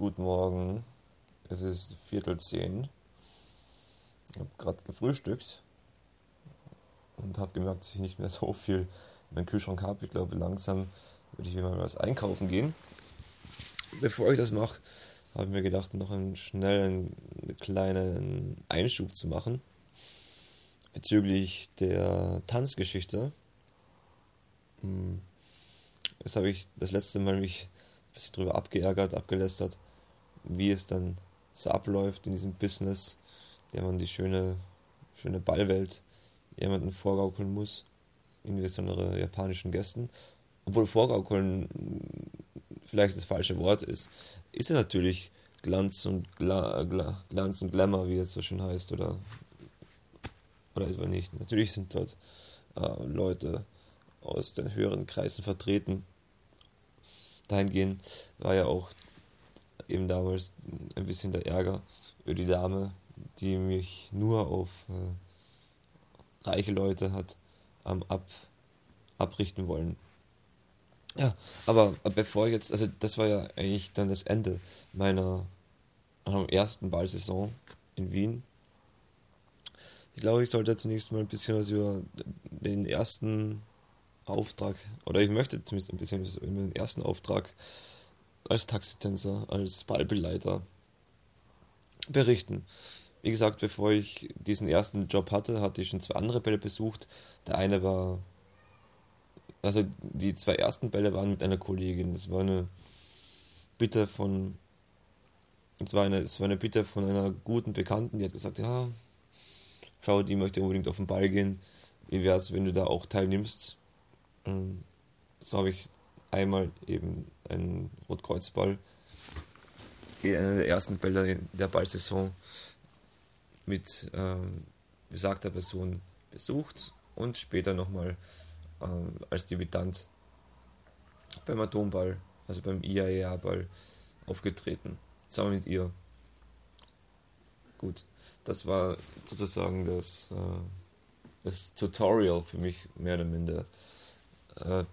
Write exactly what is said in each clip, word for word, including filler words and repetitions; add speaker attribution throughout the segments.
Speaker 1: Guten Morgen, es ist Viertel zehn. Ich habe gerade gefrühstückt und habe gemerkt, dass ich nicht mehr so viel in meinem Kühlschrank habe. Ich glaube, langsam würde ich wieder mal was einkaufen gehen. Bevor ich das mache, habe ich mir gedacht, noch einen schnellen kleinen Einschub zu machen bezüglich der Tanzgeschichte. Das habe ich das letzte Mal mich ein bisschen drüber abgeärgert, abgelästert, wie es dann so abläuft in diesem Business, der man die schöne, schöne Ballwelt jemanden vorgaukeln muss, insbesondere japanischen Gästen. Obwohl vorgaukeln vielleicht das falsche Wort ist, ist ja natürlich Glanz und Gla Gla Glanz und Glamour, wie es so schön heißt, oder oder etwa nicht. Natürlich sind dort äh, Leute aus den höheren Kreisen vertreten. Dahingehend war ja auch eben damals ein bisschen der Ärger über die Dame, die mich nur auf äh, reiche Leute hat ähm, ab, abrichten wollen. Ja, aber bevor ich jetzt, also das war ja eigentlich dann das Ende meiner äh, ersten Ballsaison in Wien. Ich glaube, ich sollte zunächst mal ein bisschen was über den ersten Auftrag, oder ich möchte zumindest ein bisschen was über den ersten Auftrag als Taxitänzer, als Ballbegleiter berichten. Wie gesagt, bevor ich diesen ersten Job hatte, hatte ich schon zwei andere Bälle besucht. Der eine war, also die zwei ersten Bälle waren mit einer Kollegin. Das war eine Bitte von, es war eine, es war eine Bitte von einer guten Bekannten, die hat gesagt, ja, schau, die möchte unbedingt auf den Ball gehen. Wie wäre es, wenn du da auch teilnimmst? Und so habe ich einmal eben einen Rotkreuzball in einer der ersten Bälle der Ballsaison mit ähm, besagter Person besucht und später nochmal ähm, als Debütant beim Atomball, also beim I A E A-Ball, aufgetreten. Zusammen mit ihr. Gut, das war sozusagen das, äh, das Tutorial für mich, mehr oder minder. Äh,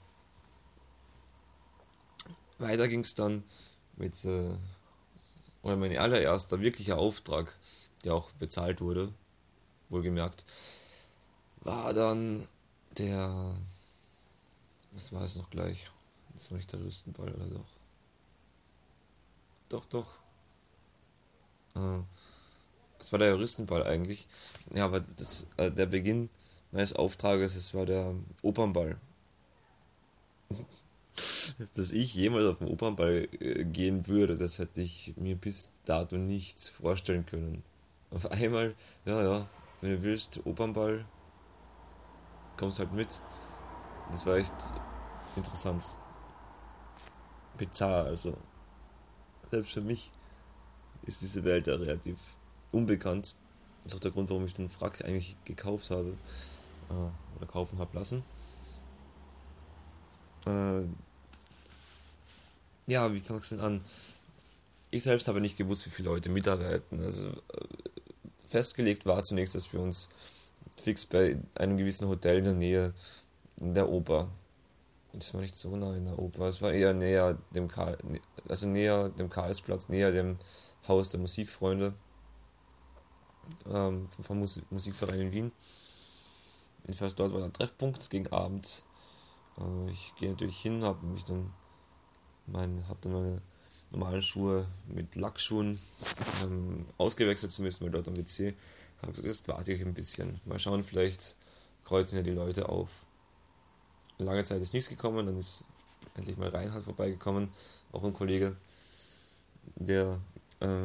Speaker 1: weiter ging es dann mit, äh, oder mein allererster wirklicher Auftrag, der auch bezahlt wurde, wohlgemerkt, war dann der, was war es noch gleich? Das war nicht der Rüstenball, oder doch? Doch, doch. Äh, es war der Rüstenball eigentlich. Ja, aber das, äh, der Beginn meines Auftrages, es war der Opernball. Dass ich jemals auf den Opernball äh, gehen würde, das hätte ich mir bis dato nicht vorstellen können. Auf einmal, ja, ja, wenn du willst, Opernball, kommst halt mit. Das war echt interessant. Bizarr, also. Selbst für mich ist diese Welt ja relativ unbekannt. Das ist auch der Grund, warum ich den Frack eigentlich gekauft habe. Äh, oder kaufen habe lassen. Äh, ja, wie fang es denn an? Ich selbst habe nicht gewusst, wie viele Leute mitarbeiten. Also festgelegt war zunächst, dass wir uns fix bei einem gewissen Hotel in der Nähe der Oper. Das war nicht so nah in der Oper, es war eher näher dem Karl, also näher dem Karlsplatz, näher dem Haus der Musikfreunde ähm, vom Musik Musikverein in Wien. Jedenfalls dort war der Treffpunkt gegen Abend. Äh, ich gehe natürlich hin, habe mich dann mein, habe dann meine normalen Schuhe mit Lackschuhen ähm, ausgewechselt, zumindest mal dort am W C. Habe gesagt, jetzt warte ich ein bisschen. Mal schauen, vielleicht kreuzen ja die Leute auf. Lange Zeit ist nichts gekommen, dann ist endlich mal Reinhard vorbeigekommen, auch ein Kollege, der äh,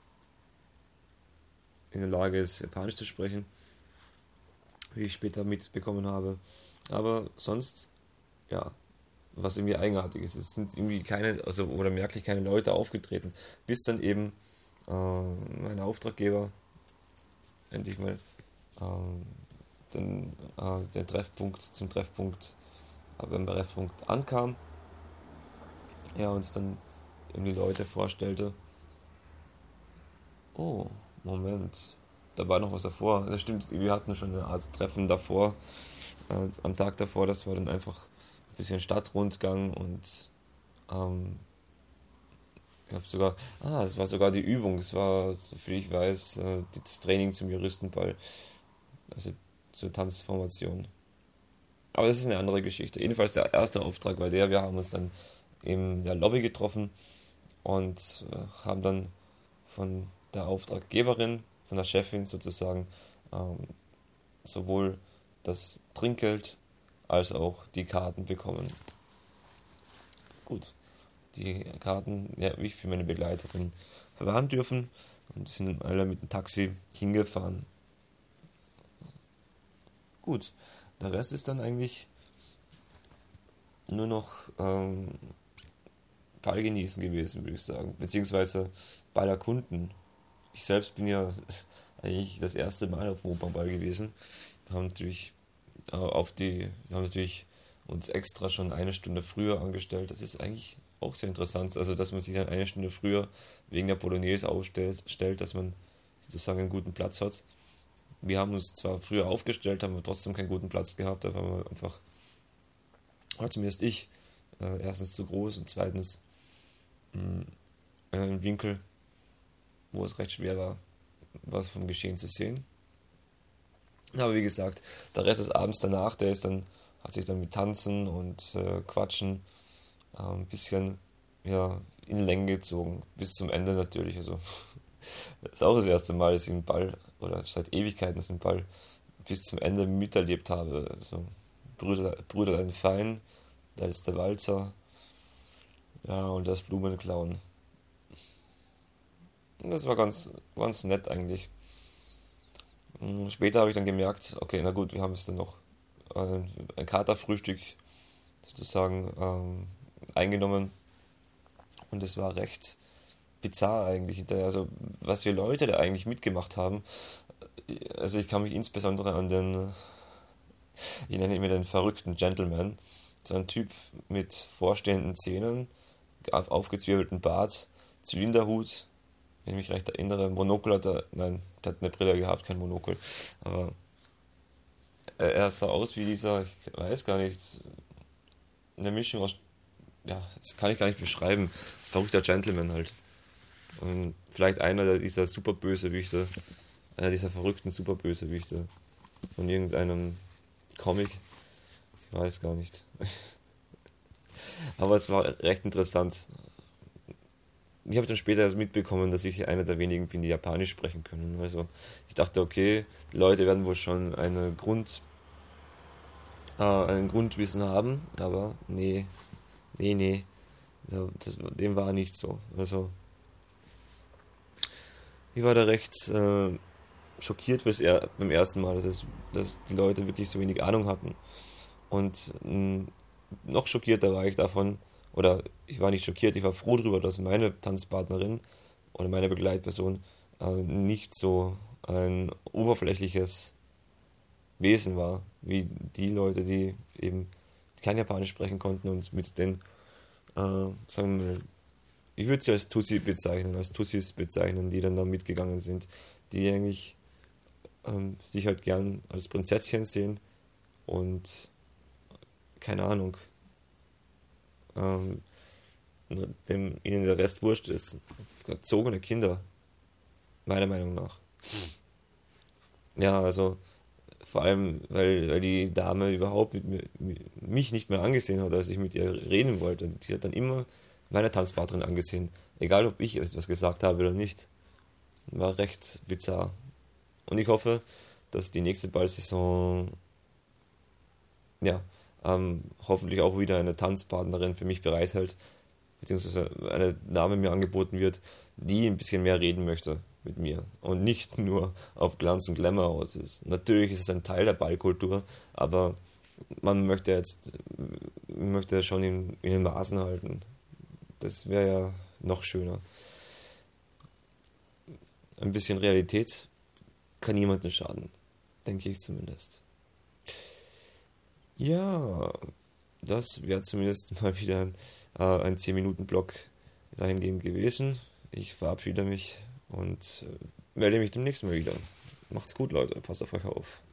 Speaker 1: in der Lage ist, Japanisch zu sprechen, wie ich später mitbekommen habe. Aber sonst, ja, was irgendwie eigenartig ist, es sind irgendwie keine, also oder merklich keine Leute aufgetreten, bis dann eben äh, mein Auftraggeber endlich mal äh, den, äh, den Treffpunkt zum Treffpunkt beim Treffpunkt ankam, er uns dann eben die Leute vorstellte. Oh, Moment, da war noch was davor. Das stimmt, wir hatten schon eine Art Treffen davor, äh, am Tag davor, das war dann einfach ein bisschen Stadtrundgang und ähm, Ich habe sogar, ah, es war sogar die Übung, es war, soviel ich weiß, äh, das Training zum Juristenball, also zur Tanzformation. Aber das ist eine andere Geschichte. Jedenfalls der erste Auftrag war der, wir haben uns dann in der Lobby getroffen und äh, haben dann von der Auftraggeberin, von der Chefin sozusagen, ähm, sowohl das Trinkgeld als auch die Karten bekommen. Gut, die Karten, ja, wie ich für meine Begleiterin verwahren dürfen, und die sind dann alle mit dem Taxi hingefahren. Gut, der Rest ist dann eigentlich nur noch ähm, Ball genießen gewesen, würde ich sagen, beziehungsweise Ball erkunden. Ich selbst bin ja eigentlich das erste Mal auf dem Opernball gewesen. Wir haben natürlich äh, auf die, wir haben natürlich uns extra schon eine Stunde früher angestellt. Das ist eigentlich auch sehr interessant, also dass man sich dann eine Stunde früher wegen der Polonaise aufstellt, stellt, dass man sozusagen einen guten Platz hat. Wir haben uns zwar früher aufgestellt, haben aber trotzdem keinen guten Platz gehabt, da waren wir einfach, oder zumindest ich, äh, erstens zu groß und zweitens mh, äh, im Winkel, wo es recht schwer war, was vom Geschehen zu sehen. Aber wie gesagt, der Rest des Abends danach, der ist dann, hat sich dann mit Tanzen und äh, Quatschen äh, ein bisschen ja, in Länge gezogen, bis zum Ende natürlich. Also das ist auch das erste Mal, dass ich einen Ball, oder seit Ewigkeiten, dass ich einen Ball bis zum Ende miterlebt habe. Also Brüder, Brüder ein Fein, da ist der Walzer, ja, und das Blumenklauen. Das war ganz, ganz nett eigentlich. Später habe ich dann gemerkt, okay, na gut, wir haben es dann noch ein, ein Katerfrühstück sozusagen ähm, eingenommen, und es war recht bizarr eigentlich hinterher. Also was wir Leute da eigentlich mitgemacht haben, also ich kann mich insbesondere an den, ich nenne ihn mir den verrückten Gentleman, so ein Typ mit vorstehenden Zähnen, aufgezwirbelten Bart, Zylinderhut, wenn ich mich recht erinnere, Monokel hat er, nein, der hat eine Brille gehabt, kein Monokel, aber er sah aus wie dieser, ich weiß gar nicht, eine Mischung aus, ja, das kann ich gar nicht beschreiben, verrückter Gentleman halt. Und vielleicht einer dieser Superbösewichte, einer dieser verrückten Superbösewichte von irgendeinem Comic, ich weiß gar nicht. Aber es war recht interessant. Ich habe dann später erst mitbekommen, dass ich einer der wenigen bin, die Japanisch sprechen können. Also ich dachte, okay, die Leute werden wohl schon eine Grund, äh, ein Grundwissen haben, aber nee, nee, nee, ja, das, dem war nicht so. Also ich war da recht äh, schockiert er, beim ersten Mal, dass, es, dass die Leute wirklich so wenig Ahnung hatten. Und mh, noch schockierter war ich davon, oder ich war nicht schockiert, ich war froh darüber, dass meine Tanzpartnerin oder meine Begleitperson äh, nicht so ein oberflächliches Wesen war, wie die Leute, die eben kein Japanisch sprechen konnten und mit den, äh, sagen wir mal, ich würde sie als Tussi bezeichnen, als Tussis bezeichnen, die dann da mitgegangen sind, die eigentlich ähm, sich halt gern als Prinzesschen sehen und keine Ahnung, ähm, dem ihnen der Rest wurscht ist. Erzogene Kinder, meiner Meinung nach. Ja, also vor allem, weil, weil die Dame überhaupt mit mir, mit mich nicht mehr angesehen hat, als ich mit ihr reden wollte. Die hat dann immer meine Tanzpartnerin angesehen, egal ob ich etwas gesagt habe oder nicht. War recht bizarr. Und ich hoffe, dass die nächste Ballsaison ja, ähm, hoffentlich auch wieder eine Tanzpartnerin für mich bereithält, beziehungsweise eine Dame mir angeboten wird, die ein bisschen mehr reden möchte mit mir und nicht nur auf Glanz und Glamour aus ist. Natürlich ist es ein Teil der Ballkultur, aber man möchte jetzt möchte schon in, in den Maßen halten. Das wäre ja noch schöner. Ein bisschen Realität kann niemandem schaden, denke ich zumindest. Ja, das wäre zumindest mal wieder ein, äh, ein zehn Minuten Block dahingehend gewesen. Ich verabschiede mich und äh, melde mich demnächst mal wieder. Macht's gut, Leute. Passt auf euch auf.